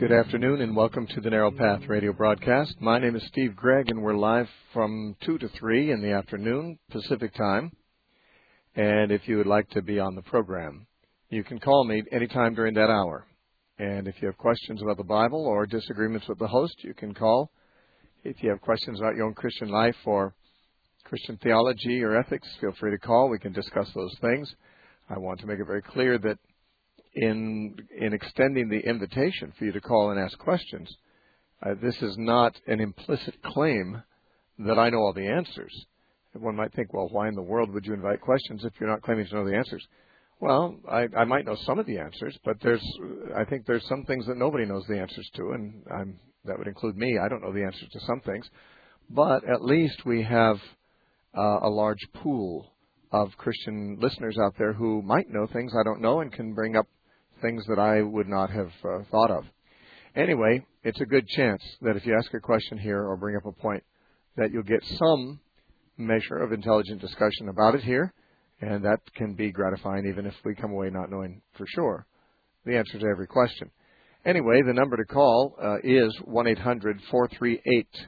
Good afternoon and welcome to the Narrow Path radio broadcast. My name is Steve Gregg and we're live from 2 to 3 in the afternoon Pacific time. And if you would like to be on the program, you can call me anytime during that hour. And if you have questions about the Bible or disagreements with the host, you can call. If you have questions about your own Christian life or Christian theology or ethics, feel free to call. We can discuss those things. I want to make it very clear that in extending the invitation for you to call and ask questions, this is not an implicit claim that I know all the answers. One might think, well, why in the world would you invite questions if you're not claiming to know the answers? Well, I might know some of the answers, but I think there's some things that nobody knows the answers to, and that would include me. I don't know the answers to some things. But at least we have a large pool of Christian listeners out there who might know things I don't know and can bring up things that I would not have thought of. Anyway, it's a good chance that if you ask a question here or bring up a point, that you'll get some measure of intelligent discussion about it here, and that can be gratifying even if we come away not knowing for sure the answer to every question. Anyway, the number to call is 1-800-438-5090.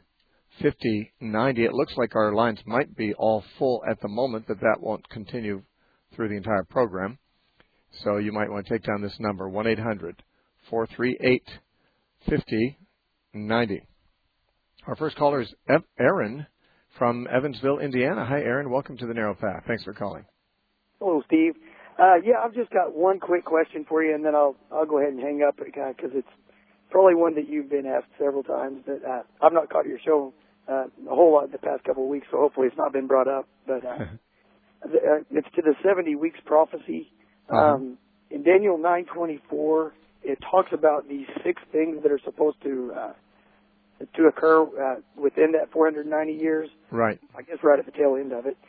It looks like our lines might be all full at the moment, but that won't continue through the entire program. So you might want to take down this number, 1-800-438-5090. Our first caller is Aaron from Evansville, Indiana. Hi, Aaron. Welcome to the Narrow Path. Thanks for calling. Hello, Steve. I've just got one quick question for you, and then I'll go ahead and hang up because it's probably one that you've been asked several times. But I've not caught your show a whole lot the past couple of weeks, so hopefully it's not been brought up. But it's to the 70 weeks prophecy. In Daniel 9:24, it talks about these 6 things that are supposed to occur within that 490 years. Right. I guess right at the tail end of it.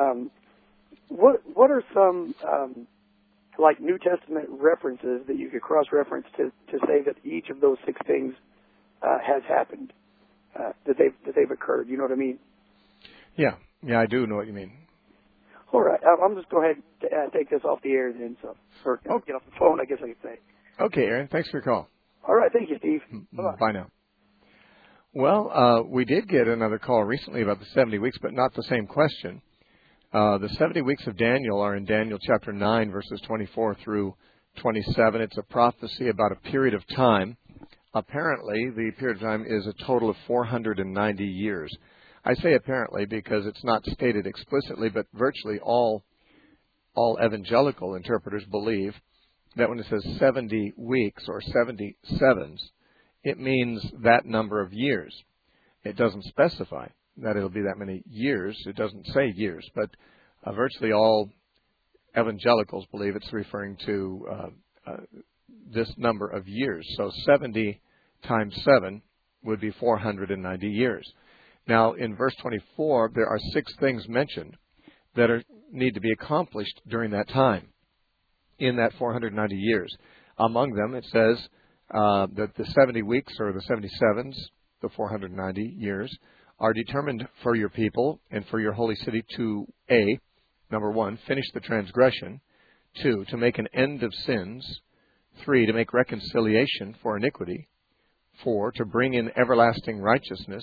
What are some like New Testament references that you could cross-reference to say that each of those 6 things has happened, that they've occurred? You know what I mean? Yeah, I do know what you mean. All right, I'm just go ahead and take this off the air then, or get off the phone, I guess I could say. Okay, Aaron, thanks for your call. All right, thank you, Steve. Bye-bye. Bye now. Well, we did get another call recently about the 70 weeks, but not the same question. The 70 weeks of Daniel are in Daniel chapter 9, verses 24 through 27. It's a prophecy about a period of time. Apparently, the period of time is a total of 490 years. I say apparently because it's not stated explicitly, but virtually all evangelical interpreters believe that when it says 70 weeks or 77s, it means that number of years. It doesn't specify that it'll be that many years. It doesn't say years, but virtually all evangelicals believe it's referring to this number of years. So 70 times 7 would be 490 years. Now, in verse 24, there are 6 things mentioned that need to be accomplished during that time, in that 490 years. Among them, it says that the 70 weeks, or the 77s, the 490 years, are determined for your people and for your holy city to, A, number 1, finish the transgression, 2, to make an end of sins, 3, to make reconciliation for iniquity, 4, to bring in everlasting righteousness,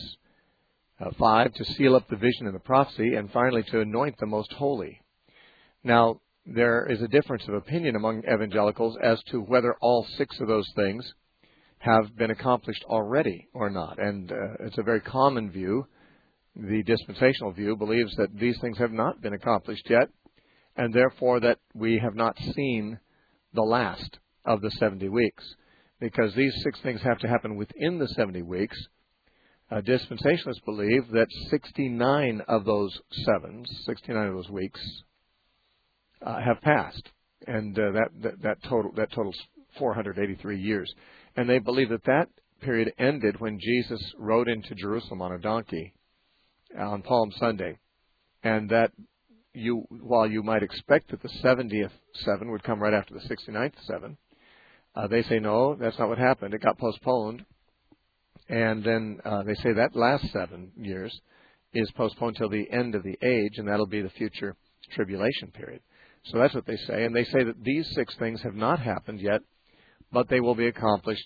5, to seal up the vision and the prophecy, and finally to anoint the most holy. Now, there is a difference of opinion among evangelicals as to whether all 6 of those things have been accomplished already or not. And it's a very common view. The dispensational view believes that these things have not been accomplished yet, and therefore that we have not seen the last of the 70 weeks. Because these 6 things have to happen within the 70 weeks, dispensationalists believe that 69 of those 69 of those weeks have passed, and that totals 483 years. And they believe that period ended when Jesus rode into Jerusalem on a donkey on Palm Sunday, and that while you might expect that the 70th 7 would come right after the 69th 7, they say no, that's not what happened. It got postponed. And then they say that last 7 years is postponed till the end of the age, and that'll be the future tribulation period. So that's what they say. And they say that these 6 things have not happened yet, but they will be accomplished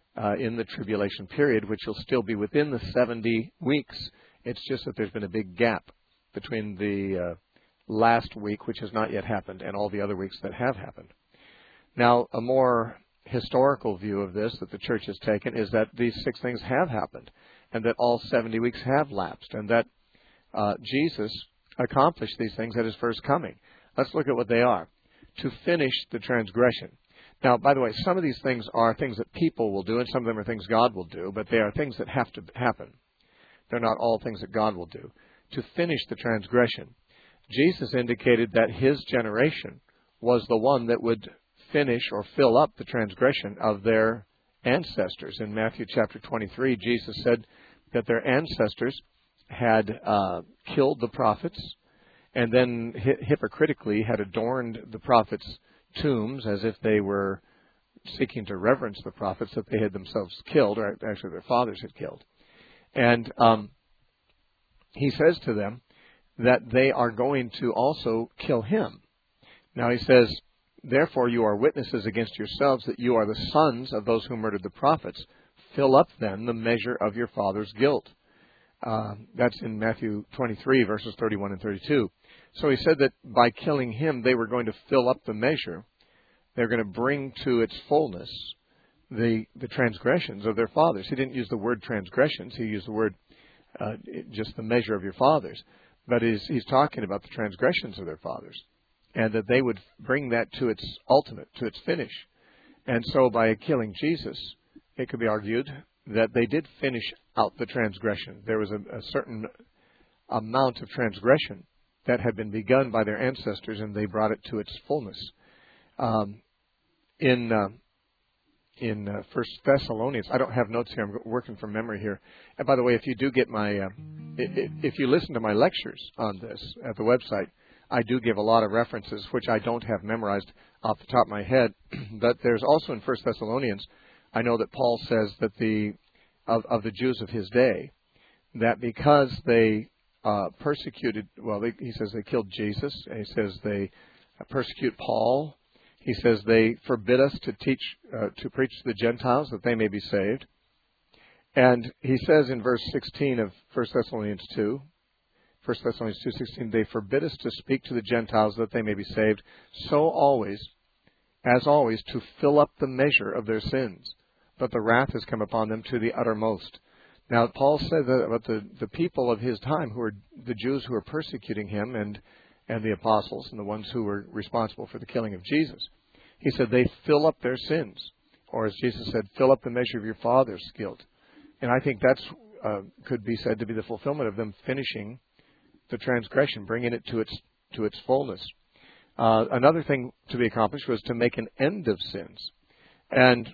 in the tribulation period, which will still be within the 70 weeks. It's just that there's been a big gap between the last week, which has not yet happened, and all the other weeks that have happened. Now, a more historical view of this that the church has taken is that these 6 things have happened, and that all 70 weeks have lapsed, and that Jesus accomplished these things at his first coming. Let's look at what they are. To finish the transgression. Now, by the way, some of these things are things that people will do, and some of them are things God will do, but they are things that have to happen. They're not all things that God will do. To finish the transgression. Jesus indicated that his generation was the one that would finish or fill up the transgression of their ancestors. In Matthew chapter 23, Jesus said that their ancestors had killed the prophets and then hypocritically had adorned the prophets' tombs as if they were seeking to reverence the prophets that they had themselves killed, or actually their fathers had killed. And he says to them that they are going to also kill him. Now he says, therefore you are witnesses against yourselves that you are the sons of those who murdered the prophets. Fill up then the measure of your father's guilt. That's in Matthew 23, verses 31 and 32. So he said that by killing him, they were going to fill up the measure. They're going to bring to its fullness the transgressions of their fathers. He didn't use the word transgressions. He used the word just the measure of your fathers. But he's talking about the transgressions of their fathers, and that they would bring that to its ultimate, to its finish. And so by killing Jesus, it could be argued that they did finish out the transgression. There was a certain amount of transgression that had been begun by their ancestors, and they brought it to its fullness. In 1 Thessalonians, I don't have notes here. I'm working from memory here. And by the way, if you do get my, if you listen to my lectures on this at the website, I do give a lot of references which I don't have memorized off the top of my head. But there's also in 1 Thessalonians, I know that Paul says that of the Jews of his day, that because they persecuted, he says they killed Jesus, and he says they persecute Paul. He says they forbid us to teach, to preach to the Gentiles that they may be saved. And he says in verse 16 of 1 Thessalonians 2, 1 Thessalonians 2:16, they forbid us to speak to the Gentiles that they may be saved. So always, as always, to fill up the measure of their sins. But the wrath has come upon them to the uttermost. Now, Paul said that about the people of his time, who were the Jews who were persecuting him and the apostles and the ones who were responsible for the killing of Jesus. He said they fill up their sins. Or as Jesus said, fill up the measure of your father's guilt. And I think that's could be said to be the fulfillment of them finishing the transgression, bringing it to its fullness. Another thing to be accomplished was to make an end of sins. And,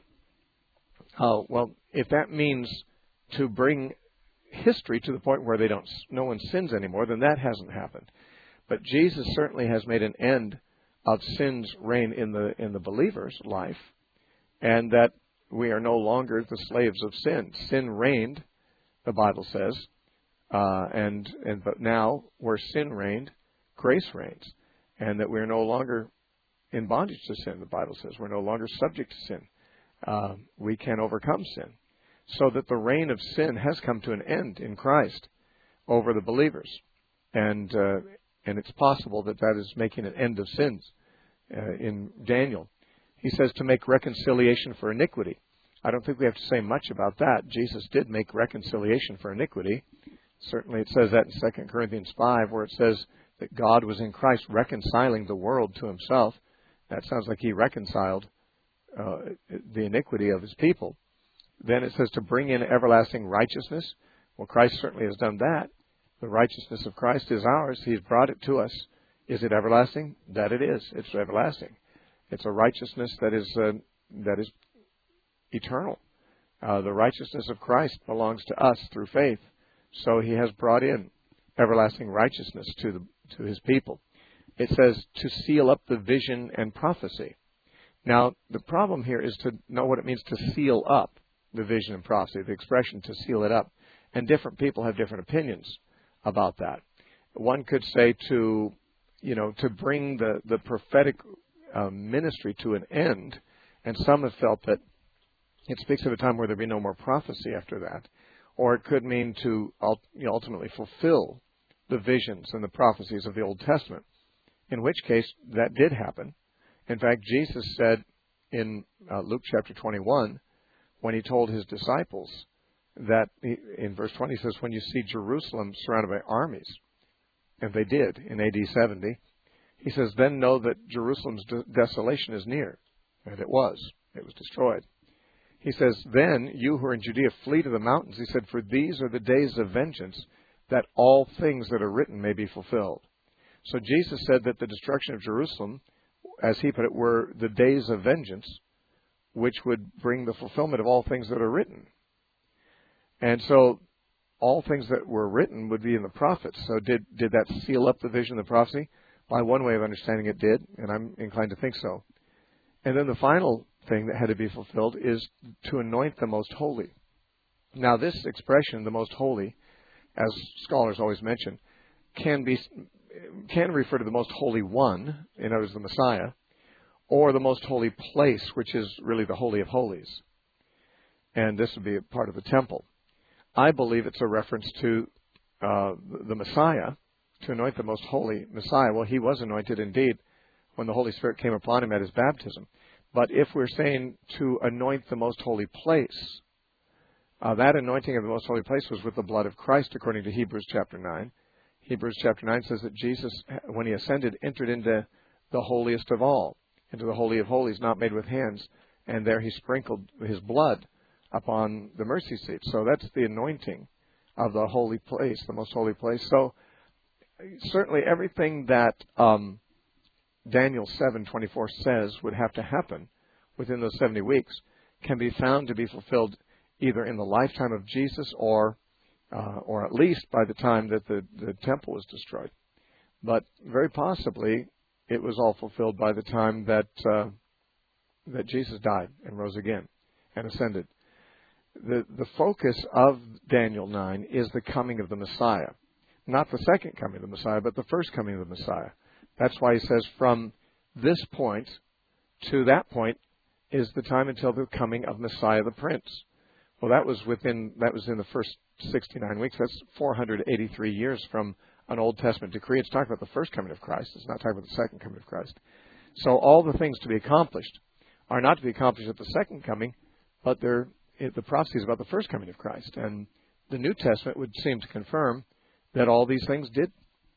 if that means to bring history to the point where no one sins anymore, then that hasn't happened. But Jesus certainly has made an end of sin's reign in the believer's life, and that we are no longer the slaves of sin. Sin reigned, the Bible says, but now where sin reigned, grace reigns, and that we are no longer in bondage to sin. The Bible says we're no longer subject to sin. We can overcome sin, so that the reign of sin has come to an end in Christ over the believers, and it's possible that is making an end of sins. In Daniel, he says to make reconciliation for iniquity. I don't think we have to say much about that. Jesus did make reconciliation for iniquity. Certainly it says that in 2 Corinthians 5, where it says that God was in Christ reconciling the world to himself. That sounds like he reconciled the iniquity of his people. Then it says to bring in everlasting righteousness. Well, Christ certainly has done that. The righteousness of Christ is ours. He's brought it to us. Is it everlasting? That it is. It's everlasting. It's a righteousness that is eternal. The righteousness of Christ belongs to us through faith. So he has brought in everlasting righteousness to his people. It says to seal up the vision and prophecy. Now, the problem here is to know what it means to seal up the vision and prophecy, the expression to seal it up. And different people have different opinions about that. One could say to bring the prophetic ministry to an end, and some have felt that It speaks of a time where there'll be no more prophecy after that. Or it could mean to ultimately fulfill the visions and the prophecies of the Old Testament, in which case that did happen. In fact, Jesus said in Luke chapter 21, when he told his disciples that, in verse 20, he says, when you see Jerusalem surrounded by armies, and they did in AD 70, he says, then know that Jerusalem's desolation is near. And it was. It was destroyed. He says, then you who are in Judea flee to the mountains. He said, for these are the days of vengeance, that all things that are written may be fulfilled. So Jesus said that the destruction of Jerusalem, as he put it, were the days of vengeance, which would bring the fulfillment of all things that are written. And so all things that were written would be in the prophets. So did that seal up the vision of the prophecy? By one way of understanding it did, and I'm inclined to think so. And then the final thing that had to be fulfilled is to anoint the most holy. Now this expression, the most holy, as scholars always mention, can refer to the most holy one, in other words, the Messiah, or the most holy place, which is really the Holy of Holies. And this would be a part of the temple. I believe it's a reference to the Messiah, to anoint the most holy Messiah. Well, he was anointed indeed when the Holy Spirit came upon him at his baptism. But if we're saying to anoint the most holy place, that anointing of the most holy place was with the blood of Christ, according to Hebrews chapter 9. Hebrews chapter 9 says that Jesus, when he ascended, entered into the holiest of all, into the Holy of Holies, not made with hands, and there he sprinkled his blood upon the mercy seat. So that's the anointing of the holy place, the most holy place. So certainly everything that Daniel 7:24 says would have to happen within those 70 weeks can be found to be fulfilled either in the lifetime of Jesus or at least by the time that the temple was destroyed. But very possibly it was all fulfilled by the time that Jesus died and rose again and ascended. The focus of Daniel 9 is the coming of the Messiah. Not the second coming of the Messiah, but the first coming of the Messiah. That's why he says from this point to that point is the time until the coming of Messiah the Prince. Well, that was in the first 69 weeks. That's 483 years from an Old Testament decree. It's talking about the first coming of Christ. It's not talking about the second coming of Christ. So all the things to be accomplished are not to be accomplished at the second coming, but the prophecy is about the first coming of Christ. And the New Testament would seem to confirm that all these things did,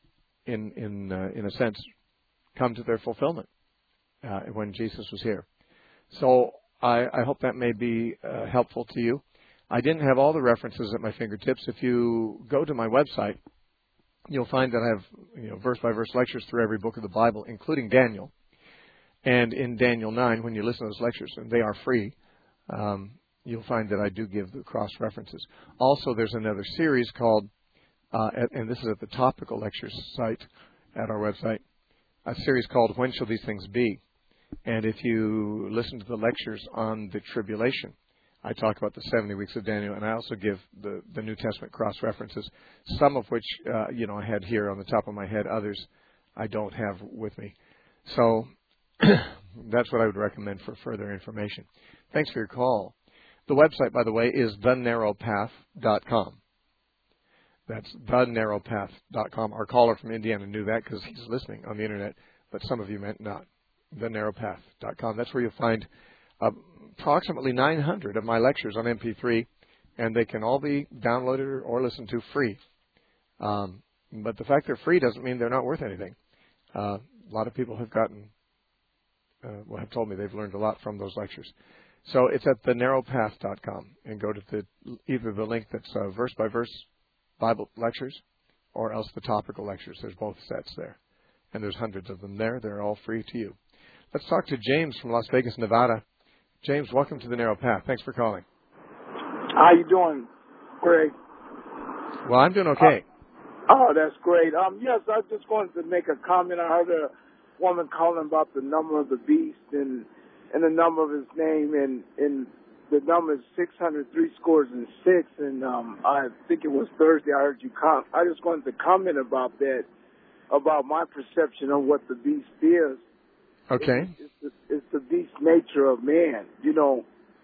in a sense, come to their fulfillment when Jesus was here. So I hope that may be helpful to you. I didn't have all the references at my fingertips. If you go to my website, you'll find that I have verse-by-verse lectures through every book of the Bible, including Daniel. And in Daniel 9, when you listen to those lectures, and they are free, you'll find that I do give the cross-references. Also, there's another series called, and this is at the Topical Lectures site at our website, a series called When Shall These Things Be? And if you listen to the lectures on the tribulation, I talk about the 70 weeks of Daniel, and I also give the New Testament cross-references, some of which, I had here on the top of my head. Others I don't have with me. So that's what I would recommend for further information. Thanks for your call. The website, by the way, is thenarrowpath.com. That's thenarrowpath.com. Our caller from Indiana knew that because he's listening on the Internet, but some of you meant not. Thenarrowpath.com. That's where you'll find approximately 900 of my lectures on MP3, and they can all be downloaded or listened to free. But the fact they're free doesn't mean they're not worth anything. A lot of people have have told me they've learned a lot from those lectures. So it's at thenarrowpath.com, and go to either the link that's verse-by-verse Bible lectures or else the topical lectures. There's both sets there, and there's hundreds of them there. They're all free to you. Let's talk to James from Las Vegas, Nevada. James, welcome to The Narrow Path. Thanks for calling. How you doing, Greg? Well, I'm doing okay. That's great. Yes, I just wanted to make a comment. I heard a woman calling about the number of the beast and the number of his name, and the number is 603 and I think it was Thursday I heard you comment. I just wanted to comment about that, about my perception of what the beast is. Okay. It's the beast nature of man.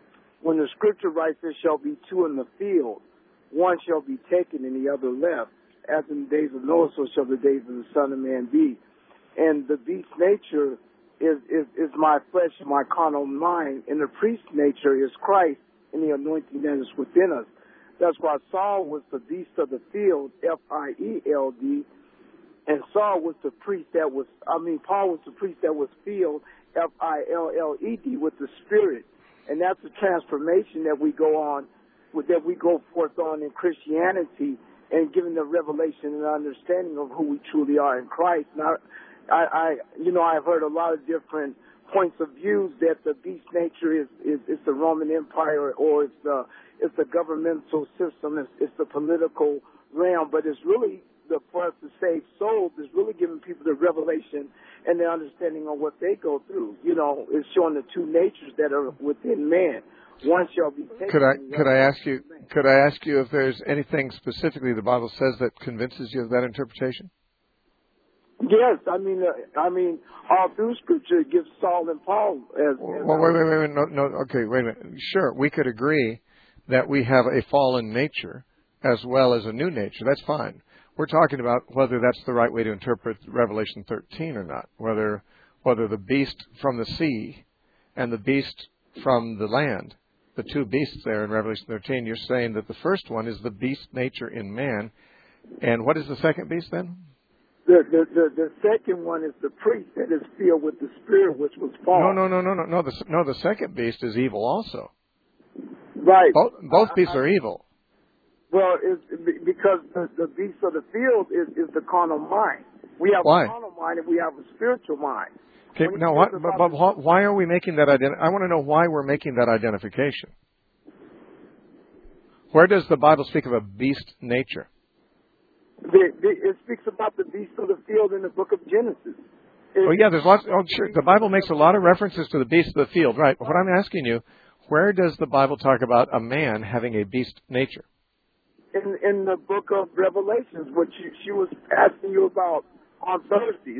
when the scripture writes there shall be two in the field, one shall be taken and the other left. As in the days of Noah, so shall the days of the Son of Man be. And the beast nature is my flesh and my carnal mind, and the priest nature is Christ and the anointing that is within us. That's why Saul was the beast of the field, F-I-E-L-D, and Paul was the priest that was filled, F-I-L-L-E-D, with the Spirit. And that's the transformation that we go forth on in Christianity, and giving the revelation and understanding of who we truly are in Christ. Now, I've heard a lot of different points of views that the beast nature is the Roman Empire, or it's the governmental system, it's the political realm, but it's really for us to save souls is really giving people the revelation and the understanding of what they go through. It's showing the two natures that are within man. One shall be taken. Could I ask you if there's anything specifically the Bible says that convinces you of that interpretation? Yes, I mean, all through Scripture it gives Saul and Paul as. Well, wait, no, okay, wait a minute. Sure, we could agree that we have a fallen nature as well as a new nature. That's fine. We're talking about whether that's the right way to interpret Revelation 13 or not. Whether the beast from the sea and the beast from the land, the two beasts there in Revelation 13, you're saying that the first one is the beast nature in man, and what is the second beast then? The second one is the priest that is filled with the Spirit, which was false. No. The second beast is evil also. Right. Both beasts are evil. Well, it's because the beast of the field is the carnal mind. We have Why? a carnal mind and we have a spiritual mind. Okay, now why are we making that I want to know why we're making that identification. Where does the Bible speak of a beast nature? It speaks about the beast of the field in the book of Genesis. There's lots. Oh, sure. The Bible makes a lot of references to the beast of the field, right? But what I'm asking you, where does the Bible talk about a man having a beast nature? In the book of Revelations, which she was asking you about on Thursday.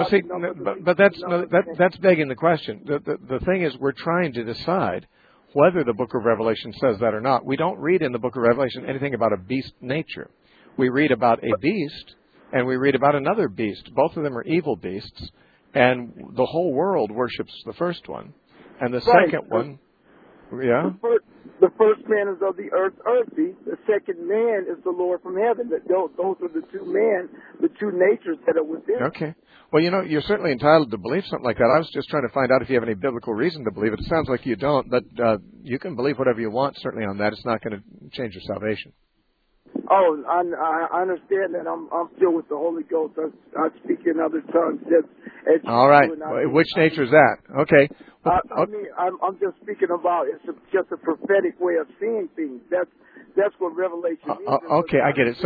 That's begging the question. The thing is, we're trying to decide whether the book of Revelation says that or not. We don't read in the book of Revelation anything about a beast nature. We read about a beast, and we read about another beast. Both of them are evil beasts, and the whole world worships the first one. And the second one, yeah? The first man is of the earth, earthy. The second man is the Lord from heaven. Those are the two natures that are within. Okay. Well, you're certainly entitled to believe something like that. I was just trying to find out if you have any biblical reason to believe it. It sounds like you don't, but you can believe whatever you want, certainly, on that. It's not going to change your salvation. Oh, I understand that. I'm filled with the Holy Ghost. I speak in other tongues. All right. Which nature is that? Okay. I'm just speaking about it's just a prophetic way of seeing things. That's what Revelation means. Okay, I get it.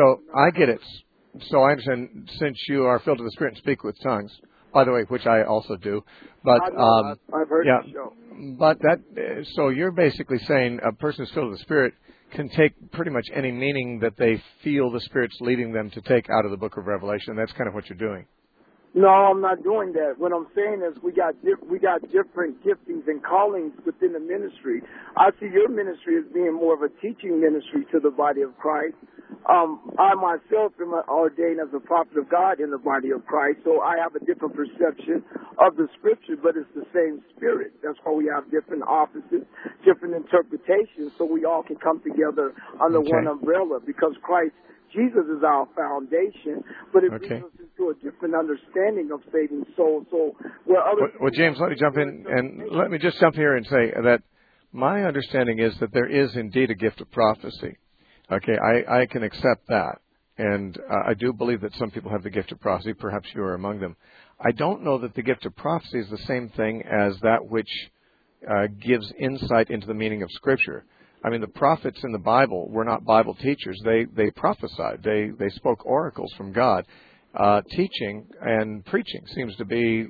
So I understand, since you are filled with the Spirit and speak with tongues, by the way, which I also do. But I've heard the show. But so you're basically saying a person who's filled with the Spirit can take pretty much any meaning that they feel the Spirit's leading them to take out of the book of Revelation. That's kind of what you're doing. No, I'm not doing that. What I'm saying is we got different giftings and callings within the ministry. I see your ministry as being more of a teaching ministry to the body of Christ. I myself am ordained as a prophet of God in the body of Christ, so I have a different perception of the Scripture, but it's the same Spirit. That's why we have different offices, different interpretations, so we all can come together under one umbrella, because Jesus is our foundation, but it brings us into a different understanding of saving souls. So, well, James, let me jump in, and let me just jump here and say that my understanding is that there is indeed a gift of prophecy. Okay, I can accept that, and I do believe that some people have the gift of prophecy. Perhaps you are among them. I don't know that the gift of prophecy is the same thing as that which gives insight into the meaning of Scripture. I mean, the prophets in the Bible were not Bible teachers. They prophesied. They spoke oracles from God. Teaching and preaching seems to be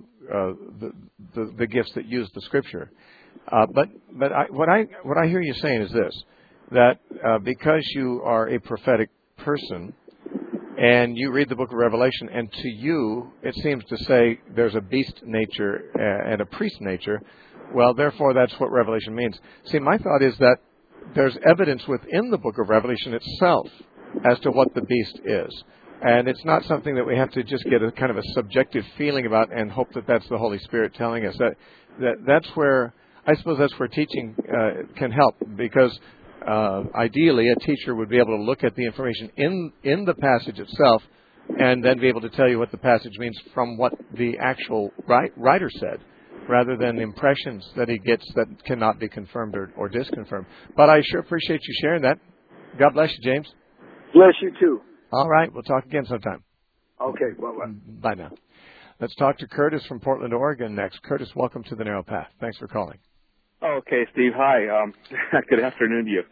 the gifts that use the Scripture. But what I hear you saying is this, that because you are a prophetic person and you read the book of Revelation, and to you it seems to say there's a beast nature and a priest nature, Well, therefore, that's what Revelation means. See, my thought is that there's evidence within the book of Revelation itself as to what the beast is. And it's not something that we have to just get a kind of a subjective feeling about and hope that that's the Holy Spirit telling us. That's where, I suppose that's where teaching can help, because ideally a teacher would be able to look at the information in the passage itself and then be able to tell you what the passage means from what the actual writer said, rather than impressions that he gets that cannot be confirmed or disconfirmed. But I sure appreciate you sharing that. God bless you, James. Bless you too. All right, we'll talk again sometime. Okay, bye-bye. Bye now. Let's talk to Curtis from Portland, Oregon next. Curtis, welcome to the Narrow Path. Thanks for calling. Okay, Steve. Hi. Good afternoon to you.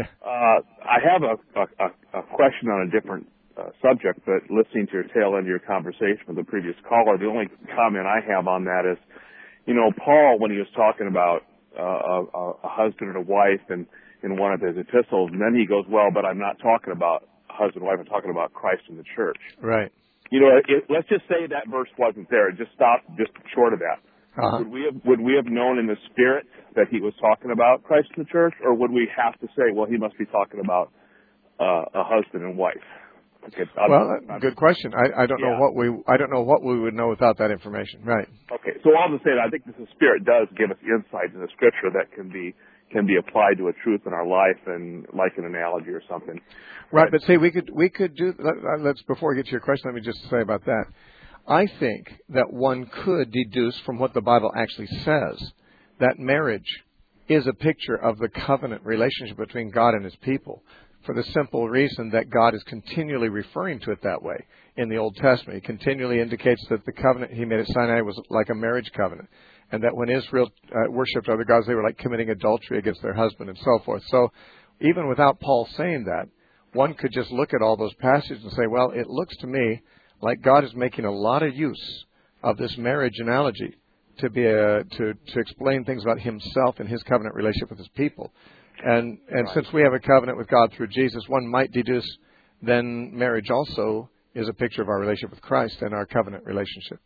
I have a question on a different subject, but listening to your tail end of your conversation with the previous caller, the only comment I have on that is, Paul, when he was talking about a husband and a wife in one of his epistles, and then he goes, well, but I'm not talking about husband and wife, I'm talking about Christ and the church. Right. Let's just say that verse wasn't there. It just stopped just short of that. Uh-huh. Would we have known in the spirit that he was talking about Christ and the church, or would we have to say, well, he must be talking about a husband and wife? Okay, good question. I don't know what we would know without that information. Right. Okay. So all to say, I think the Spirit does give us insight in the Scripture that can be applied to a truth in our life, and like an analogy or something. Right. But see, we could do. Let's before we get to your question, let me just say about that. I think that one could deduce from what the Bible actually says that marriage is a picture of the covenant relationship between God and His people, for the simple reason that God is continually referring to it that way in the Old Testament. He continually indicates that the covenant He made at Sinai was like a marriage covenant, and that when Israel worshipped other gods, they were like committing adultery against their husband and so forth. So even without Paul saying that, one could just look at all those passages and say, well, it looks to me like God is making a lot of use of this marriage analogy to be to explain things about Himself and His covenant relationship with His people. And right. Since we have a covenant with God through Jesus, one might deduce then marriage also is a picture of our relationship with Christ and our covenant relationship.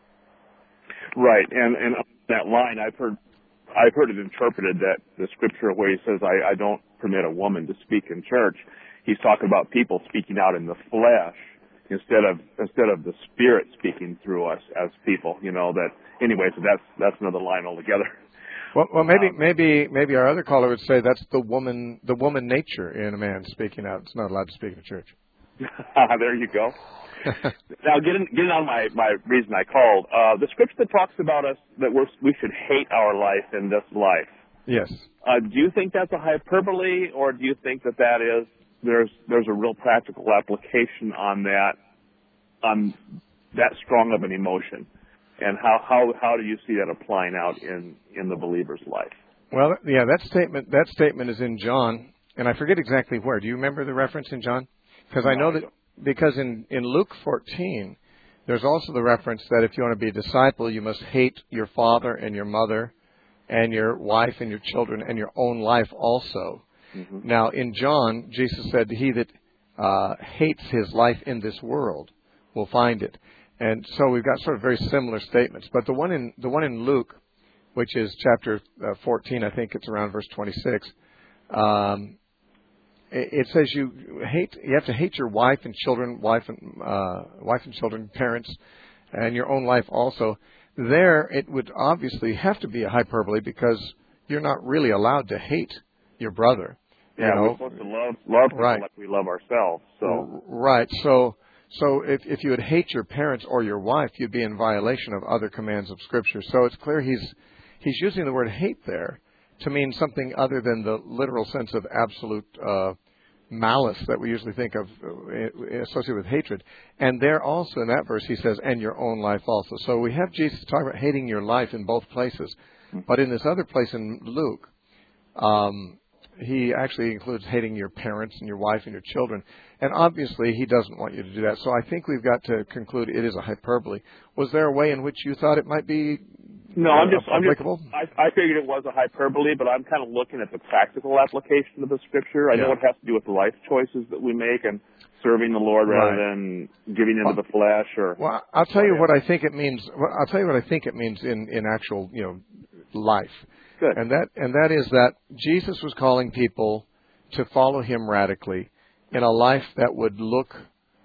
Right, and on that line, I've heard it interpreted that the Scripture where He says, "I don't permit a woman to speak in church," He's talking about people speaking out in the flesh instead of the Spirit speaking through us as people. That anyway. So that's another line altogether. Well, maybe our other caller would say that's the woman nature in a man speaking out. It's not allowed to speak in a church. There you go. Now, getting on my reason I called, the Scripture that talks about us that we should hate our life in this life. Yes. Do you think that's a hyperbole, or do you think that is there's a real practical application on that strong of an emotion? And how do you see that applying out in the believer's life? Well, yeah, that statement is in John, and I forget exactly where. Do you remember the reference in John? Because I know that because in Luke 14, there's also the reference that if you want to be a disciple, you must hate your father and your mother and your wife and your children and your own life also. Mm-hmm. Now, in John, Jesus said, "He that hates his life in this world will find it." And so we've got sort of very similar statements. But the one in Luke, which is chapter 14, I think it's around verse 26, it says you have to hate your wife and children, parents, and your own life also. There, it would obviously have to be a hyperbole because you're not really allowed to hate your brother. Yeah, we're supposed to love people like we love ourselves. So right, so if you would hate your parents or your wife, you'd be in violation of other commands of Scripture. So it's clear he's using the word hate there to mean something other than the literal sense of absolute malice that we usually think of associated with hatred. And there also in that verse he says, "and your own life also." So we have Jesus talking about hating your life in both places. But in this other place in Luke, he actually includes hating your parents and your wife and your children. And obviously, he doesn't want you to do that. So I think we've got to conclude it is a hyperbole. Was there a way in which you thought it might be applicable? I figured it was a hyperbole, but I'm kind of looking at the practical application of the Scripture. I know it has to do with life choices that we make and serving the Lord rather than giving into the flesh. Well, I'll tell you what I think it means. I'll tell you what I think it means in actual, life. Good. And that is that Jesus was calling people to follow him radically in a life that would look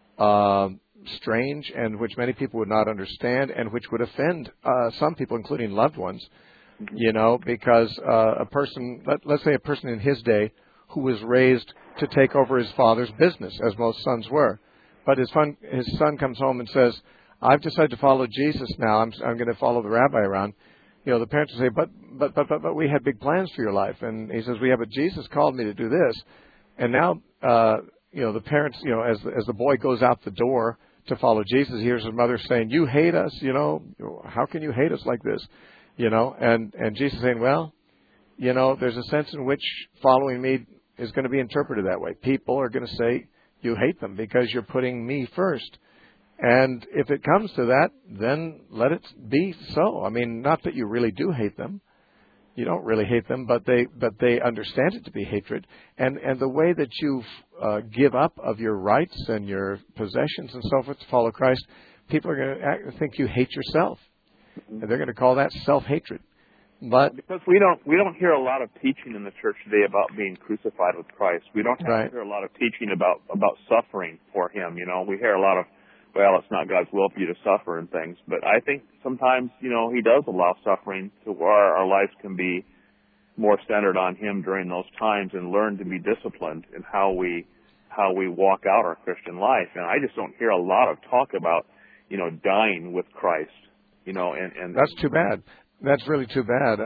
strange and which many people would not understand and which would offend some people, including loved ones, because a person, let's say a person in his day who was raised to take over his father's business, as most sons were. But his son comes home and says, I've decided to follow Jesus now. I'm going to follow the rabbi around. The parents will say, but we had big plans for your life. And he says, but Jesus called me to do this. And now, the parents, as the boy goes out the door to follow Jesus, he hears his mother saying, you hate us, how can you hate us like this? And Jesus saying, there's a sense in which following me is going to be interpreted that way. People are going to say you hate them because you're putting me first. And if it comes to that, then let it be so. I mean, not that you really do hate them. You don't really hate them, but they understand it to be hatred. And the way that you give up of your rights and your possessions and so forth to follow Christ, people are going to think you hate yourself. And they're going to call that self-hatred. But because we don't hear a lot of teaching in the church today about being crucified with Christ. We don't hear a lot of teaching about suffering for him. We hear a lot of, it's not God's will for you to suffer and things. But I think sometimes, he does allow suffering to where our lives can be more centered on him during those times and learn to be disciplined in how we walk out our Christian life. And I just don't hear a lot of talk about, dying with Christ, and that's too bad. That's really too bad.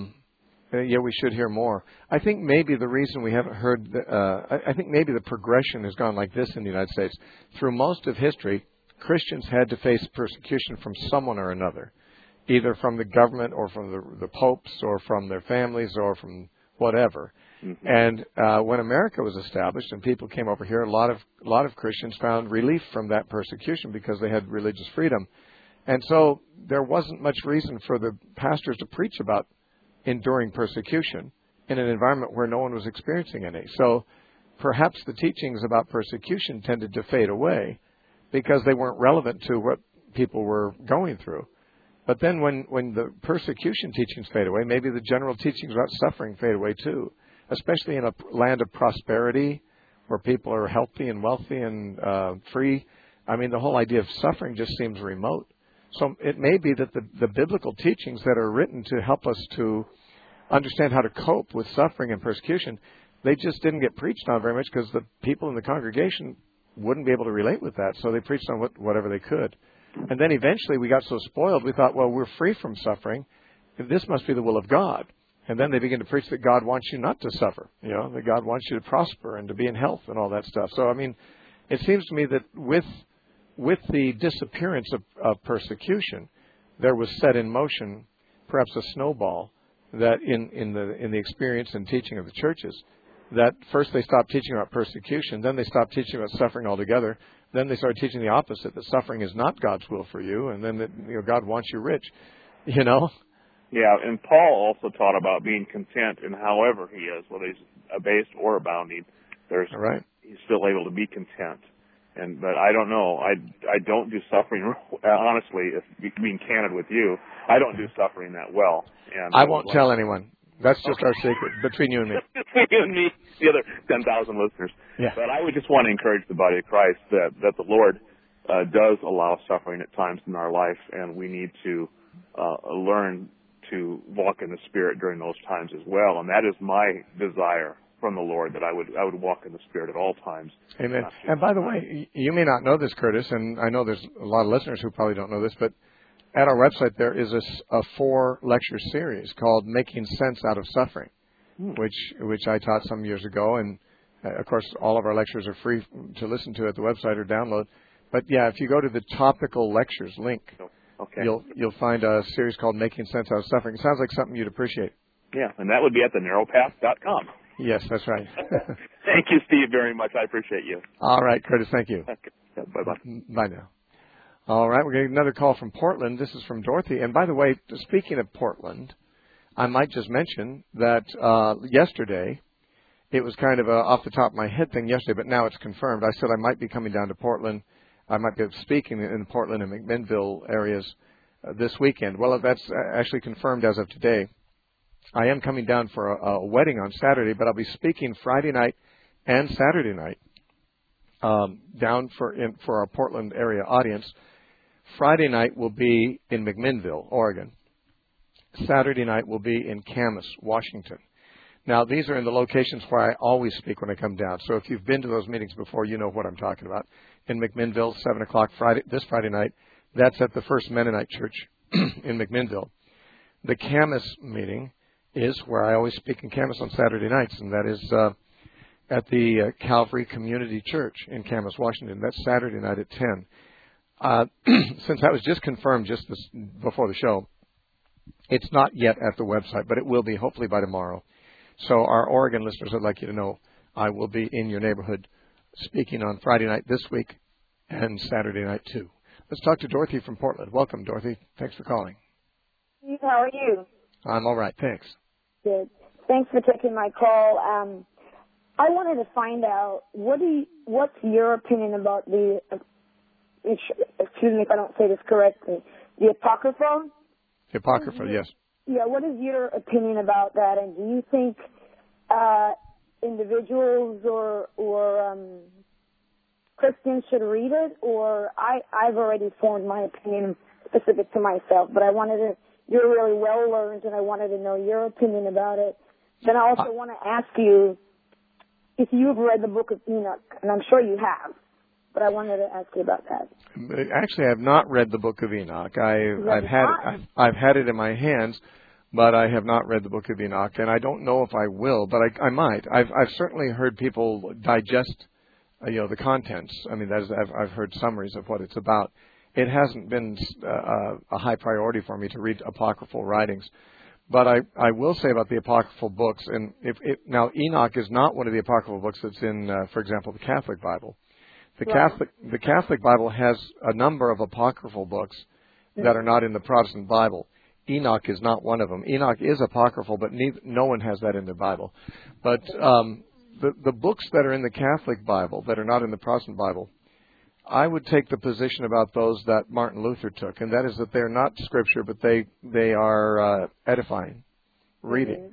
We should hear more. I think maybe the reason we haven't heard, I think maybe the progression has gone like this in the United States. Through most of history, Christians had to face persecution from someone or another, either from the government or from the popes or from their families or from whatever. Mm-hmm. And when America was established and people came over here, a lot of Christians found relief from that persecution because they had religious freedom. And so there wasn't much reason for the pastors to preach about enduring persecution in an environment where no one was experiencing any. So perhaps the teachings about persecution tended to fade away because they weren't relevant to what people were going through. But then when the persecution teachings fade away, maybe the general teachings about suffering fade away too, especially in a land of prosperity where people are healthy and wealthy and free. I mean, the whole idea of suffering just seems remote. So it may be that the biblical teachings that are written to help us to understand how to cope with suffering and persecution, they just didn't get preached on very much because the people in the congregation wouldn't be able to relate with that. So they preached on whatever they could. And then eventually we got so spoiled, we thought, we're free from suffering. This must be the will of God. And then they begin to preach that God wants you not to suffer, that God wants you to prosper and to be in health and all that stuff. So, I mean, it seems to me that with the disappearance of persecution, there was set in motion perhaps a snowball that in the experience and teaching of the churches, that first they stopped teaching about persecution, then they stopped teaching about suffering altogether, then they started teaching the opposite, that suffering is not God's will for you, and then that God wants you rich, Yeah, and Paul also taught about being content in however he is, whether he's abased or abounding. He's still able to be content. But I don't know. I don't do suffering. Honestly, if being candid with you, I don't do suffering that well. And I won't tell anyone. That's just our secret between you and me. Between you and me, the other 10,000 listeners. Yeah. But I would just want to encourage the body of Christ that the Lord does allow suffering at times in our life, and we need to learn to walk in the Spirit during those times as well. And that is my desire from the Lord, that I would walk in the Spirit at all times. Amen. And by the way, you may not know this, Curtis, and I know there's a lot of listeners who probably don't know this, but at our website there is a 4-lecture series called Making Sense Out of Suffering, which I taught some years ago, and of course all of our lectures are free to listen to at the website or download. But yeah, if you go to the topical lectures link, you'll find a series called Making Sense Out of Suffering. It sounds like something you'd appreciate. Yeah, and that would be at thenarrowpath.com. Yes, that's right. Thank you, Steve, very much. I appreciate you. All right, Curtis, thank you. Okay. Yeah, bye-bye. Bye now. All right, we're getting another call from Portland. This is from Dorothy. And by the way, speaking of Portland, I might just mention that yesterday, it was kind of a off the top of my head thing yesterday, but now it's confirmed. I said I might be coming down to Portland. I might be speaking in Portland and McMinnville areas this weekend. Well, that's actually confirmed as of today. I am coming down for a wedding on Saturday, but I'll be speaking Friday night and Saturday night down for our Portland area audience. Friday night will be in McMinnville, Oregon. Saturday night will be in Camas, Washington. Now, these are in the locations where I always speak when I come down. So if you've been to those meetings before, you know what I'm talking about. In McMinnville, 7 o'clock this Friday night. That's at the First Mennonite Church in McMinnville. The Camas meeting is where I always speak in Camas on Saturday nights, and that is at the Calvary Community Church in Camas, Washington. That's Saturday night at 10. Since that was just confirmed just before the show, it's not yet at the website, but it will be hopefully by tomorrow. So our Oregon listeners, I'd like you to know I will be in your neighborhood speaking on Friday night this week and Saturday night too. Let's talk to Dorothy from Portland. Welcome, Dorothy. Thanks for calling. How are you? I'm all right, thanks. Good. Thanks for taking my call. I wanted to find out what's your opinion about the excuse me if I don't say this correctly, the Apocrypha? The Apocrypha, yes. Yeah, what is your opinion about that? And do you think individuals or Christians should read it? Or I've already formed my opinion specific to myself, but you're really well learned, and I wanted to know your opinion about it. Then I also want to ask you if you've read the Book of Enoch, and I'm sure you have, but I wanted to ask you about that. Actually, I have not read the Book of Enoch. I've had it in my hands, but I have not read the Book of Enoch, and I don't know if I will, but I might. I've certainly heard people digest, the contents. I mean, I've heard summaries of what it's about. It hasn't been a high priority for me to read apocryphal writings. But I will say about the apocryphal books, and now Enoch is not one of the apocryphal books that's in, for example, the Catholic Bible. The Catholic Bible has a number of apocryphal books that are not in the Protestant Bible. Enoch is not one of them. Enoch is apocryphal, but no one has that in their Bible. But the books that are in the Catholic Bible that are not in the Protestant Bible, I would take the position about those that Martin Luther took, and that is that they're not Scripture, but they are edifying reading.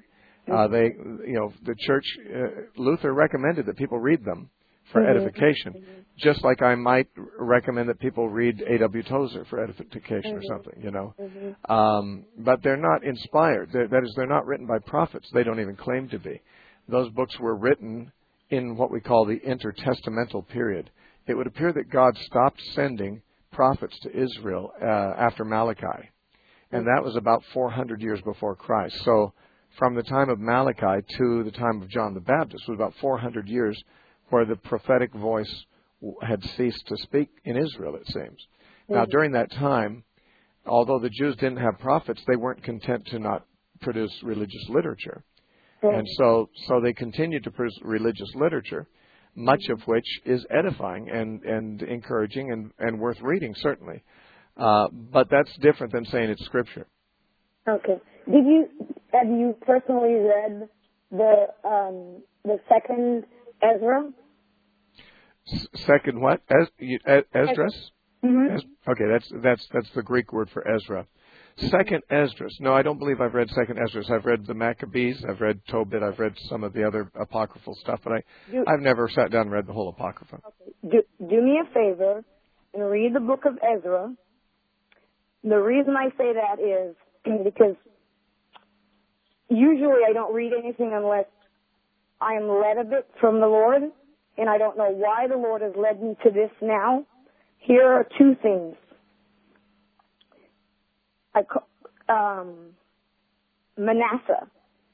The Church, Luther recommended that people read them for edification, just like I might recommend that people read A.W. Tozer for edification or something, but they're not inspired. That is, they're not written by prophets. They don't even claim to be. Those books were written in what we call the intertestamental period. It would appear that God stopped sending prophets to Israel after Malachi, and that was about 400 years before Christ. So from the time of Malachi to the time of John the Baptist was about 400 years where the prophetic voice had ceased to speak in Israel, it seems. Now, during that time, although the Jews didn't have prophets, they weren't content to not produce religious literature. And so they continued to produce religious literature, much of which is edifying and encouraging and worth reading, certainly. But that's different than saying it's Scripture. Okay. Have you personally read the second Ezra? Second what? Esdras? Mm-hmm. Okay, that's the Greek word for Ezra. Second Esdras. No, I don't believe I've read Second Esdras. I've read the Maccabees. I've read Tobit. I've read some of the other apocryphal stuff, but I've never sat down and read the whole Apocrypha. Okay. Do me a favor and read the book of Ezra. The reason I say that is because usually I don't read anything unless I am led a bit from the Lord, and I don't know why the Lord has led me to this now. Here are two things. Manasseh.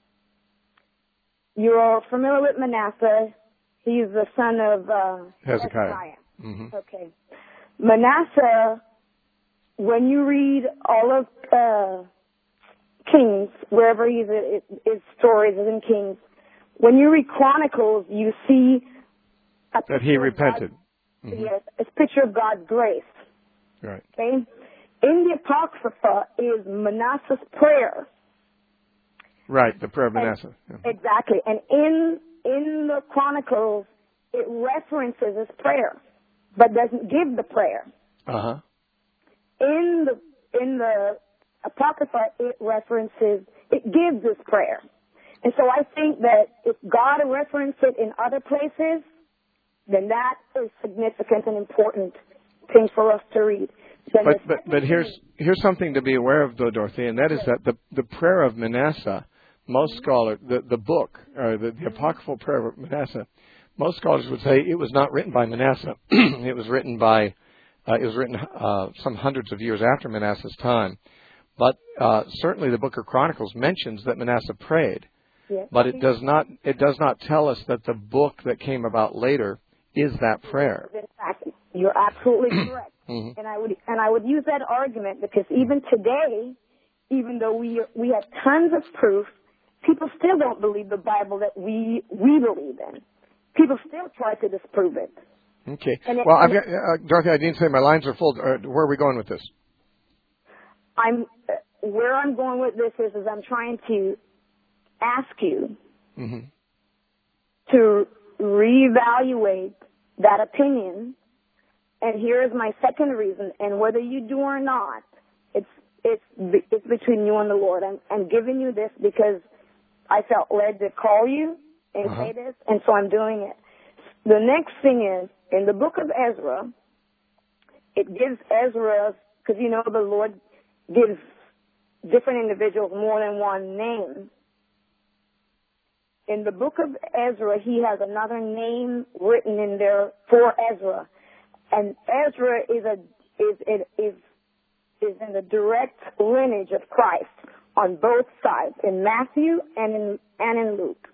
You're familiar with Manasseh. He's the son of Hezekiah. Mm-hmm. Okay. Manasseh, when you read all of Kings, wherever his stories is in Kings, when you read Chronicles, you see that he repented. Yes, it's a picture of God's grace. Right. Okay? In the Apocrypha is Manasseh's prayer. Right, the prayer of Manasseh. Exactly. And in the Chronicles, it references his prayer, but doesn't give the prayer. Uh-huh. In the Apocrypha, it references it gives this prayer. And so I think that if God referenced it in other places, then that is significant and important thing for us to read. But here's something to be aware of, though, Dorothy, and that is that the prayer of Manasseh, most scholars, the book, or the apocryphal prayer of Manasseh, most scholars would say it was not written by Manasseh. It was written some hundreds of years after Manasseh's time. But certainly the Book of Chronicles mentions that Manasseh prayed. Yes. But it does not tell us that the book that came about later is that prayer. Exactly. You're absolutely correct. Mm-hmm. And I would use that argument because even today, even though we have tons of proof, people still don't believe the Bible that we believe in. People still try to disprove it. Okay. I've got, Dorothy, I didn't say my lines are full. Where are we going with this? Where I'm going with this is I'm trying to ask you to reevaluate that opinion. And here is my second reason. And whether you do or not, it's between you and the Lord. I'm giving you this because I felt led to call you and say this, and so I'm doing it. The next thing is, in the book of Ezra, it gives Ezra, because you know the Lord gives different individuals more than one name. In the book of Ezra, he has another name written in there for Ezra. And Ezra is in the direct lineage of Christ on both sides, in Matthew and in Luke.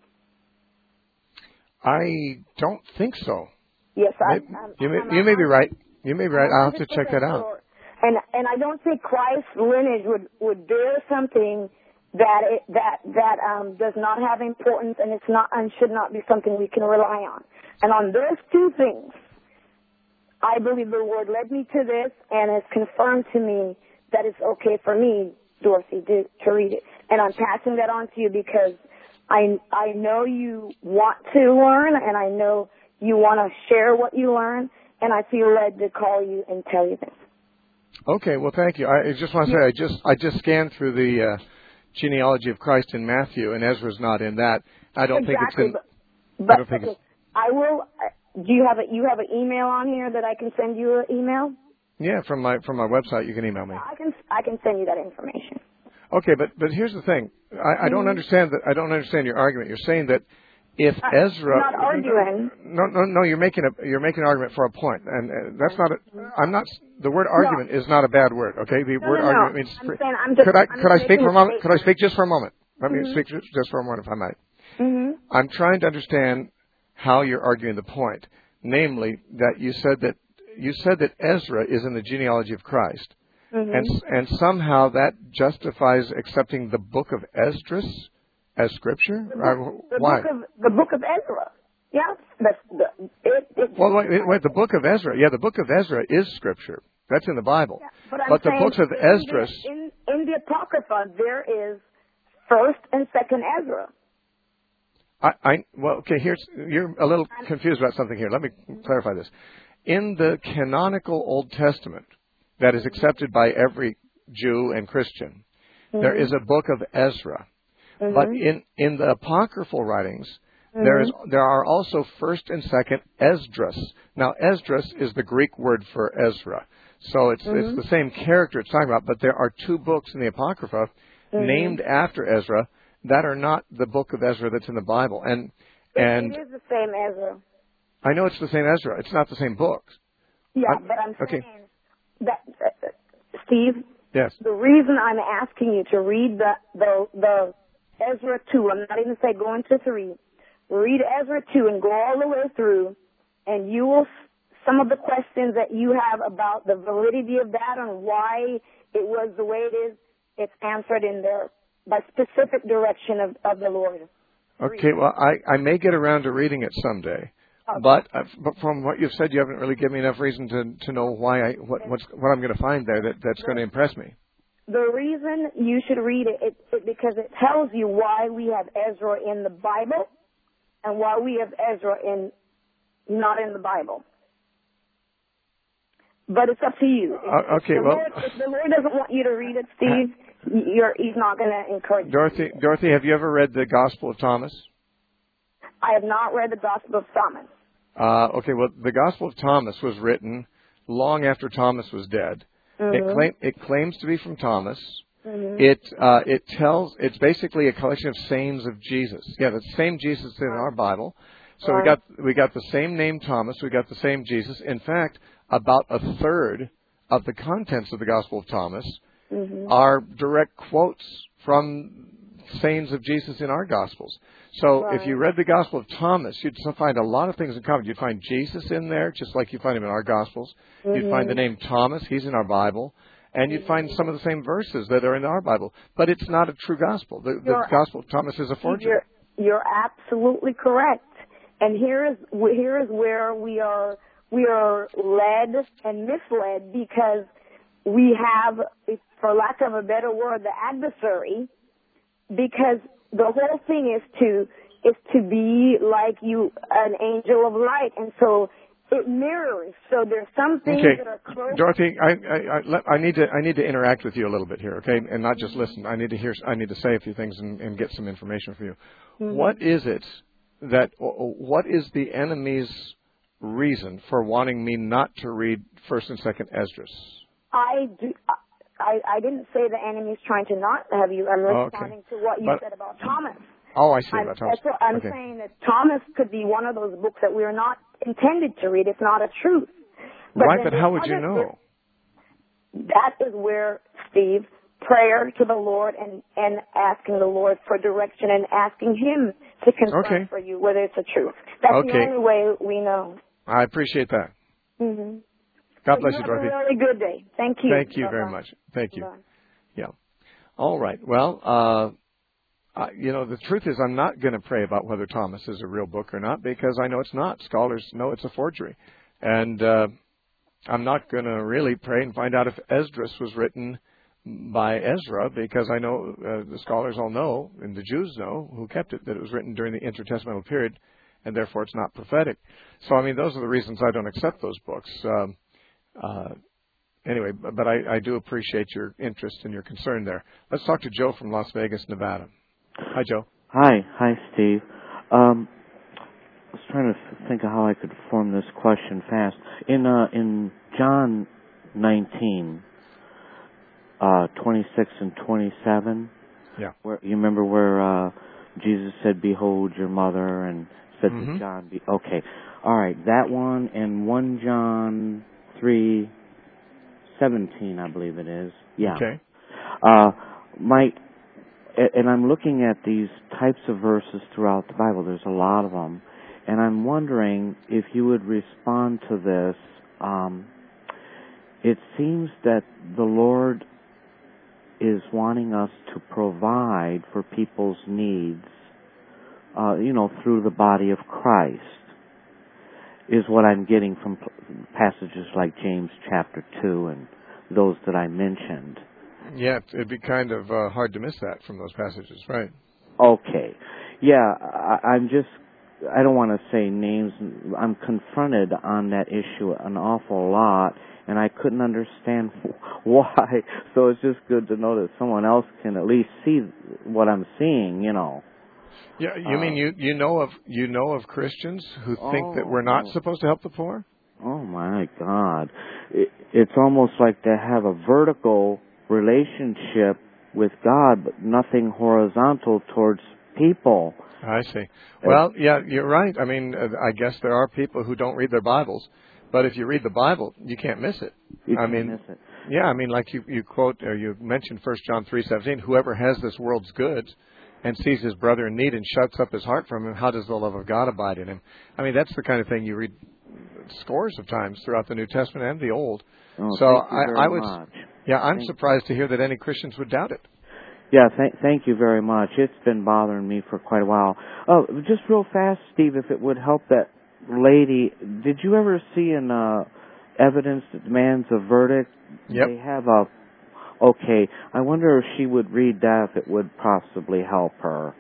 I don't think so. Yes, you may be right. You may be right. I'll have to check that out. And I don't think Christ's lineage would bear something that does not have importance, and it's not and should not be something we can rely on. And on those two things, I believe the Lord led me to this and has confirmed to me that it's okay for me, Dorothy, to read it. And I'm passing that on to you because I know you want to learn, and I know you want to share what you learn, and I feel led to call you and tell you this. Okay, well, thank you. I just want to say I just scanned through the genealogy of Christ in Matthew, and Ezra's not in that. I don't think it's in. But I will. Do you have an email on here that I can send you an email? Yeah, from my website, you can email me. I can send you that information. Okay, but here's the thing. I don't understand that. I don't understand your argument. You're saying that if Ezra, I'm not arguing. No, you're making an argument for a point, and that's not. I'm not. The word argument is not a bad word. Okay, the word argument means. Could I speak for a moment? Could I speak just for a moment? Let me speak just for a moment, if I might. Mm-hmm. I'm trying to understand how you're arguing the point, namely that you said that Ezra is in the genealogy of Christ. Mm-hmm. And somehow that justifies accepting the book of Esdras as Scripture? Why? The book of Ezra. Yeah. Wait, the book of Ezra. Yeah, the book of Ezra is Scripture. That's in the Bible. Yeah, but the books of Esdras... In the Apocrypha, there is 1st and 2nd Ezra. You're a little confused about something here. Let me clarify this. In the canonical Old Testament that is accepted by every Jew and Christian, there is a book of Ezra. Mm-hmm. But in the apocryphal writings, there are also 1st and 2nd Esdras. Now, Esdras is the Greek word for Ezra. So it's the same character it's talking about, but there are two books in the Apocrypha named after Ezra that are not the book of Ezra that's in the Bible. And it is the same Ezra. I know it's the same Ezra. It's not the same books. Yeah, but I'm saying that, Steve, yes. The reason I'm asking you to read the Ezra 2, I'm not even saying go into 3, read Ezra 2 and go all the way through, and you will, some of the questions that you have about the validity of that and why it was the way it is, it's answered in there by specific direction of the Lord. Okay, well, I may get around to reading it someday. Okay. But from what you've said, you haven't really given me enough reason to know why what I'm going to find there that's going to impress me. The reason you should read it because it tells you why we have Ezra in the Bible and why we have Ezra not in the Bible. But it's up to you. If the Lord doesn't want you to read it, Steve, he's not going to encourage Dorothy, you. Dorothy, have you ever read the Gospel of Thomas? I have not read the Gospel of Thomas. Okay, well, the Gospel of Thomas was written long after Thomas was dead. Mm-hmm. It claims to be from Thomas. Mm-hmm. It's basically a collection of sayings of Jesus. Yeah, the same Jesus in our Bible. So Right. we got the same name Thomas. We got the same Jesus. In fact, about a third of the contents of the Gospel of Thomas are direct quotes from sayings of Jesus in our Gospels. So if you read the Gospel of Thomas, you'd find a lot of things in common. You'd find Jesus in there, just like you find him in our Gospels. You'd find the name Thomas. He's in our Bible. And you'd find some of the same verses that are in our Bible. But it's not a true gospel. The Gospel of Thomas is a forgery. You're absolutely correct. And here is where we are led and misled, because we have, for lack of a better word, the adversary, because the whole thing is to be like you, an angel of light. And so it mirrors. So there's some things that are close. Dorothy, I need to interact with you a little bit here, okay? And not just listen. I need to say a few things and get some information from you. What is it what is the enemy's reason for wanting me not to read 1st and 2nd Esdras? I didn't say the enemy's trying to not have you. I'm responding to what you said about Thomas. Oh, I see about Thomas. I'm saying that Thomas could be one of those books that we are not intended to read. It's not a truth. But how would you know? That is where, Steve, prayer to the Lord and asking the Lord for direction and asking Him to confirm for you whether it's a truth. That's the only way we know. I appreciate that. Mm-hmm. God bless you, Dorothy. Have a really good day. Thank you. Thank you very much. Thank you. Bye. Yeah. All right. Well, the truth is I'm not going to pray about whether Thomas is a real book or not, because I know it's not. Scholars know it's a forgery. And I'm not going to really pray and find out if Esdras was written by Ezra, because I know the scholars all know, and the Jews know who kept it, that it was written during the intertestamental period, and therefore it's not prophetic. So, I mean, those are the reasons I don't accept those books. Anyway, but I do appreciate your interest and your concern there. Let's talk to Joe from Las Vegas, Nevada. Hi, Joe. Hi, Steve. I was trying to think of how I could form this question fast. In John 19, 26 and 27, where you remember where Jesus said, "Behold your mother," and said to John, "Okay, all right, that one," and 1 John 3:17, I believe it is. Yeah. Okay. And I'm looking at these types of verses throughout the Bible. There's a lot of them. And I'm wondering if you would respond to this. It seems that the Lord is wanting us to provide for people's needs, through the body of Christ, is what I'm getting from passages like James chapter 2 and those that I mentioned. Yeah, it'd be kind of hard to miss that from those passages, right? Okay. Yeah, I don't want to say names. I'm confronted on that issue an awful lot, and I couldn't understand why. So it's just good to know that someone else can at least see what I'm seeing, Yeah, you mean you know of Christians who think that we're not supposed to help the poor? Oh my God. It's almost like they have a vertical relationship with God, but nothing horizontal towards people. I see. Well, yeah, you're right. I mean, I guess there are people who don't read their Bibles, but if you read the Bible, you can't miss it. You can't miss it. Yeah, I mean, like you quote, or you mentioned 1 John 3:17, whoever has this world's goods and sees his brother in need and shuts up his heart from him, how does the love of God abide in him? I mean, that's the kind of thing you read scores of times throughout the New Testament and the Old. So I would, I'm surprised to hear that any Christians would doubt it. Yeah, thank you very much. It's been bothering me for quite a while. Oh, just real fast, Steve, if it would help that lady, did you ever see in Evidence That Demands a Verdict? Yep. They have a... Okay, I wonder if she would read that, if it would possibly help her.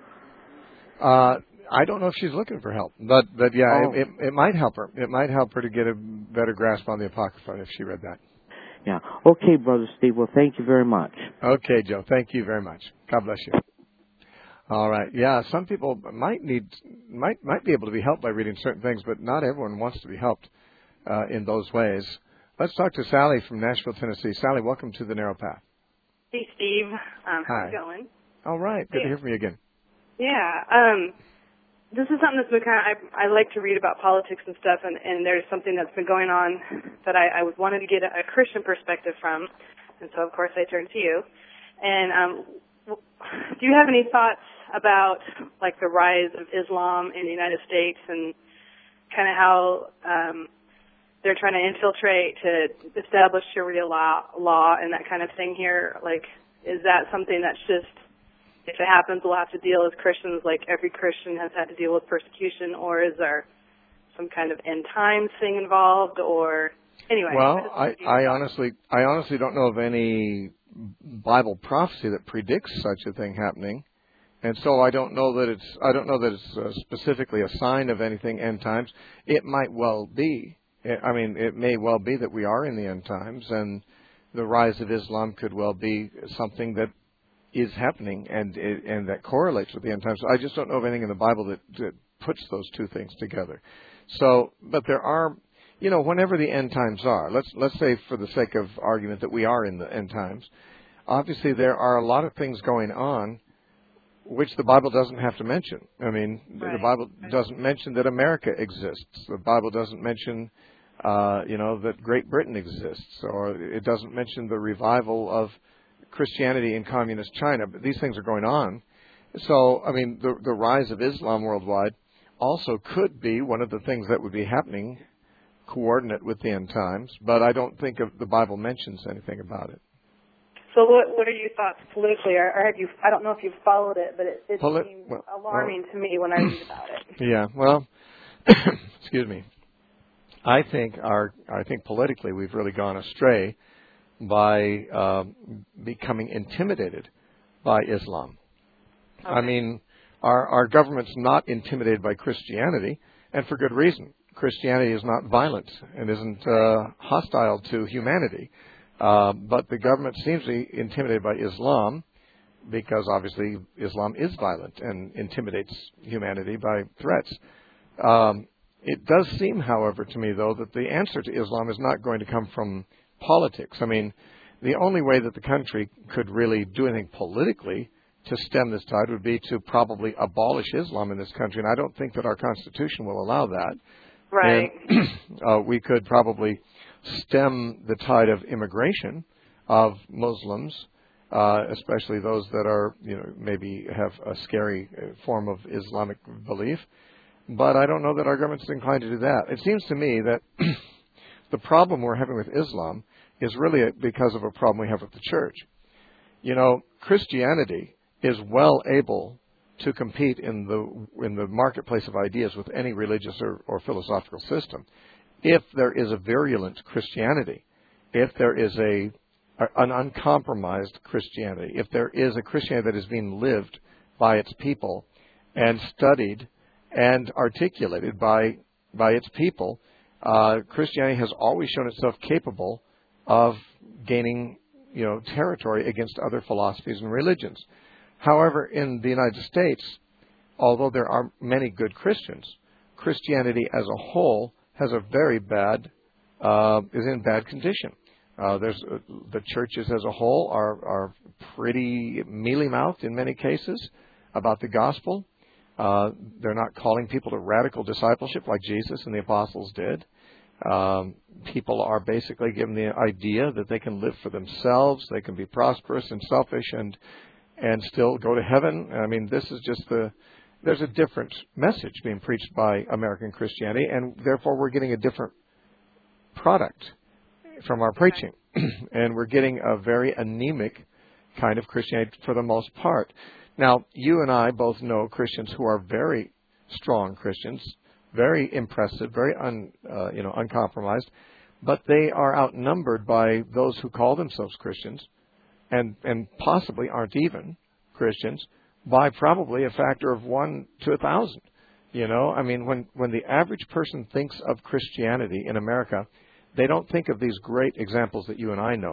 I don't know if she's looking for help, but yeah, it might help her. It might help her to get a better grasp on the Apocrypha if she read that. Yeah. Okay, Brother Steve. Well, thank you very much. Okay, Joe. Thank you very much. God bless you. All right. Yeah, some people might be able to be helped by reading certain things, but not everyone wants to be helped in those ways. Let's talk to Sally from Nashville, Tennessee. Sally, welcome to the Narrow Path. Hey, Steve. Hi. How's it going? All right. Good to hear from you again. Yeah. This is something that's been I like to read about politics and stuff, and there's something that's been going on that I wanted to get a Christian perspective from, and so, of course, I turned to you. And do you have any thoughts about, like, the rise of Islam in the United States and kind of how they're trying to infiltrate to establish Sharia law and that kind of thing here? Like, is that something that's just, if it happens, we'll have to deal as Christians, like every Christian has had to deal with persecution, or is there some kind of end times thing involved, or anyway? Well, I honestly don't know of any Bible prophecy that predicts such a thing happening, and so I don't know that it's specifically a sign of anything end times. It might well be. I mean, it may well be that we are in the end times, and the rise of Islam could well be something that is happening and that correlates with the end times. So I just don't know of anything in the Bible that puts those two things together. So, but there are, whenever the end times are, let's say for the sake of argument that we are in the end times, obviously there are a lot of things going on which the Bible doesn't have to mention. I mean, the Bible doesn't mention that America exists. The Bible doesn't mention, that Great Britain exists, or it doesn't mention the revival of Christianity in communist China, but these things are going on. So, I mean, the rise of Islam worldwide also could be one of the things that would be happening coordinate with the end times, but I don't think the Bible mentions anything about it. So what are your thoughts politically, or have you, I don't know if you've followed it, but it seems alarming to me when I read about it. Yeah, well, excuse me. I think politically we've really gone astray by becoming intimidated by Islam. Okay. I mean, our government's not intimidated by Christianity, and for good reason. Christianity is not violent and isn't hostile to humanity. But the government seems to be intimidated by Islam because obviously Islam is violent and intimidates humanity by threats. It does seem, however, to me, though, that the answer to Islam is not going to come from politics. I mean, the only way that the country could really do anything politically to stem this tide would be to probably abolish Islam in this country, and I don't think that our Constitution will allow that. Right. And we could probably stem the tide of immigration of Muslims, especially those that are, maybe have a scary form of Islamic belief. But I don't know that our government's inclined to do that. It seems to me that the problem we're having with Islam is really because of a problem we have with the church. Christianity is well able to compete in the marketplace of ideas with any religious or philosophical system. If there is a virulent Christianity, if there is an uncompromised Christianity, if there is a Christianity that is being lived by its people and studied and articulated by its people, Christianity has always shown itself capable of gaining, territory against other philosophies and religions. However, in the United States, although there are many good Christians, Christianity as a whole has a very bad, is in bad condition. The churches as a whole are pretty mealy-mouthed in many cases about the gospel. They're not calling people to radical discipleship like Jesus and the apostles did. People are basically given the idea that they can live for themselves, they can be prosperous and selfish and still go to heaven. I mean, this is just there's a different message being preached by American Christianity, and therefore we're getting a different product from our preaching. And we're getting a very anemic kind of Christianity for the most part. Now, you and I both know Christians who are very strong Christians, very impressive, very uncompromised, but they are outnumbered by those who call themselves Christians and possibly aren't even Christians by probably a factor of 1 to 1,000. I mean, when the average person thinks of Christianity in America, they don't think of these great examples that you and I know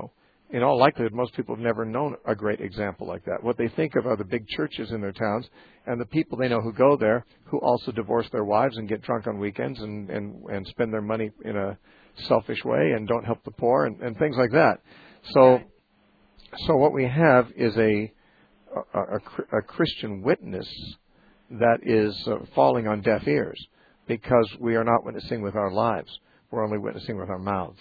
in all likelihood, most people have never known a great example like that. What they think of are the big churches in their towns and the people they know who go there who also divorce their wives and get drunk on weekends and spend their money in a selfish way and don't help the poor and things like that. So what we have is a Christian witness that is falling on deaf ears because we are not witnessing with our lives. We're only witnessing with our mouths.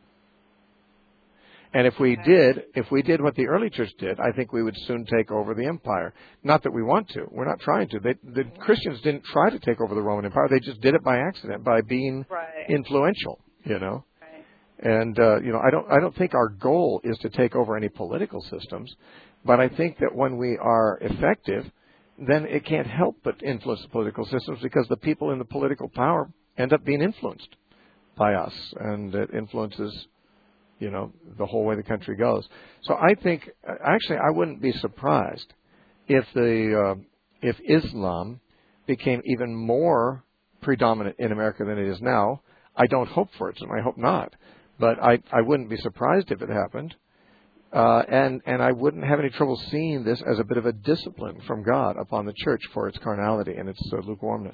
And if we did what the early church did, I think we would soon take over the empire. Not that we want to. We're not trying to. The Christians didn't try to take over the Roman Empire. They just did it by accident, by being influential, you know. And I don't think our goal is to take over any political systems, but I think that when we are effective, then it can't help but influence the political systems because the people in the political power end up being influenced by us, and it influences, you know, the whole way the country goes. So I think, actually, I wouldn't be surprised if Islam became even more predominant in America than it is now. I don't hope for it, and I hope not. But I wouldn't be surprised if it happened. And I wouldn't have any trouble seeing this as a bit of a discipline from God upon the church for its carnality and its lukewarmness.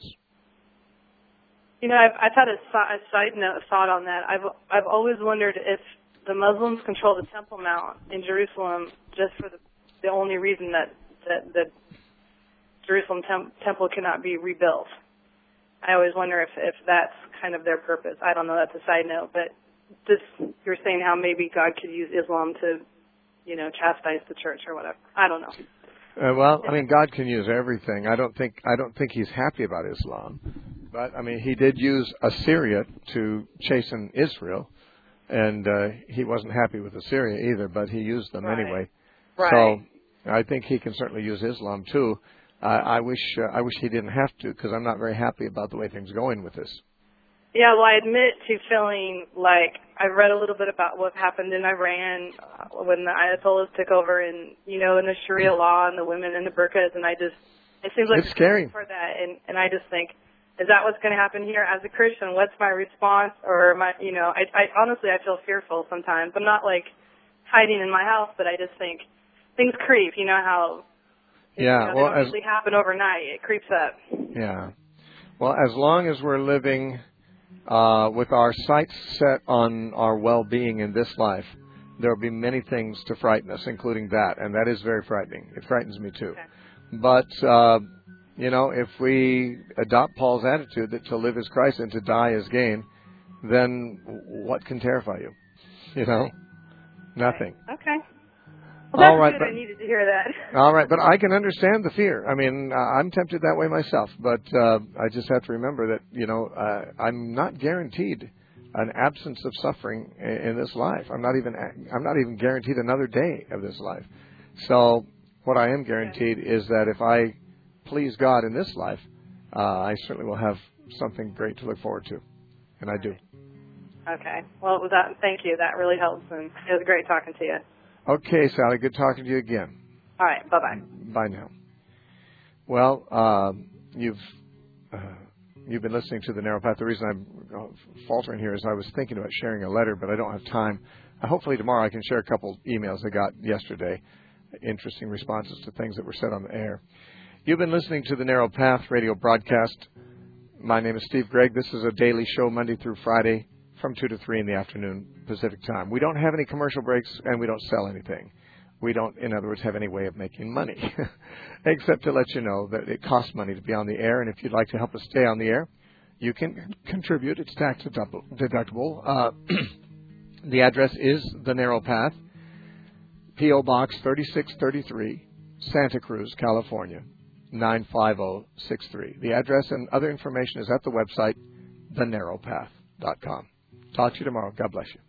You know, I've had a side note thought on that. I've always wondered if the Muslims control the Temple Mount in Jerusalem just for the only reason that the Jerusalem temple cannot be rebuilt. I always wonder if that's kind of their purpose. I don't know. That's a side note, but just you're saying how maybe God could use Islam to, you know, chastise the church or whatever. I don't know. Well, I mean, God can use everything. I don't think He's happy about Islam, but I mean, He did use Assyria to chasten Israel, and He wasn't happy with Assyria either, but He used them anyway. Right. So I think He can certainly use Islam too. I wish He didn't have to, because I'm not very happy about the way things are going with this. Yeah, well, I admit to feeling like I read a little bit about what happened in Iran when the Ayatollahs took over, and you know, in the Sharia law and the women in the burqas, and it seems like it's scary for that, and I just think, is that what's going to happen here as a Christian? What's my response? Or I honestly I feel fearful sometimes. I'm not like hiding in my house, but I just think things creep. You know how they don't usually happen overnight. It creeps up. Yeah. Well, as long as we're living with our sights set on our well-being in this life, there will be many things to frighten us, including that, and that is very frightening. It frightens me too. Okay. But, if we adopt Paul's attitude that to live is Christ and to die is gain, then what can terrify you? You know? Nothing. Okay. Well, all right, good. I needed to hear that. All right, but I can understand the fear. I mean, I'm tempted that way myself, but I just have to remember that, I'm not guaranteed an absence of suffering in this life. I'm not even guaranteed another day of this life. So what I am guaranteed is that if I please God in this life, I certainly will have something great to look forward to, and I do. Okay. Well, thank you. That really helps, and it was great talking to you. Okay, Sally, good talking to you again. All right, bye-bye. Bye now. Well, you've been listening to The Narrow Path. The reason I'm faltering here is I was thinking about sharing a letter, but I don't have time. Hopefully tomorrow I can share a couple emails I got yesterday, interesting responses to things that were said on the air. You've been listening to The Narrow Path radio broadcast. My name is Steve Gregg. This is a daily show Monday through Friday, from 2 to 3 in the afternoon Pacific time. We don't have any commercial breaks, and we don't sell anything. We don't, in other words, have any way of making money, except to let you know that it costs money to be on the air, and if you'd like to help us stay on the air, you can contribute. It's tax deductible. The address is The Narrow Path, P.O. Box 3633, Santa Cruz, California, 95063. The address and other information is at the website, thenarrowpath.com. Talk to you tomorrow. God bless you.